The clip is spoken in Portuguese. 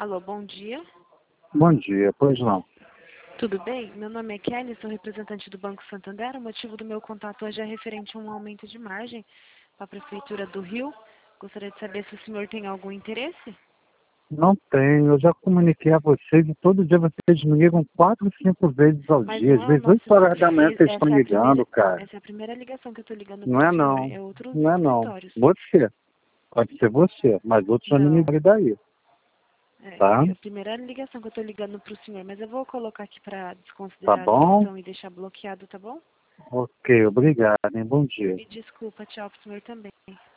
Alô, bom dia. Bom dia, pois não. Tudo bem? Meu nome é Kelly, sou representante do Banco Santander. O motivo do meu contato hoje é referente a um aumento de margem para a Prefeitura do Rio. Gostaria de saber se o senhor tem algum interesse? Não tenho, eu já comuniquei a vocês e todo dia vocês me ligam 4, 5 vezes ao Mas dia. não Às é o vezes nosso... 8 horas da manhã vocês estão Essa é a ligando, cara. essa é a primeira ligação que eu estou ligando Não para é o senhor. não, É outros não é não. escritórios. Você, pode ser você, mas outros já não me Não. ligam daí, tá? É a primeira ligação que eu estou ligando para o senhor. Mas eu vou colocar aqui para Tá desconsiderar a bom? ligação e deixar bloqueado, tá bom? Ok, obrigado, hein? Bom dia. Me desculpa, tchau para o senhor também.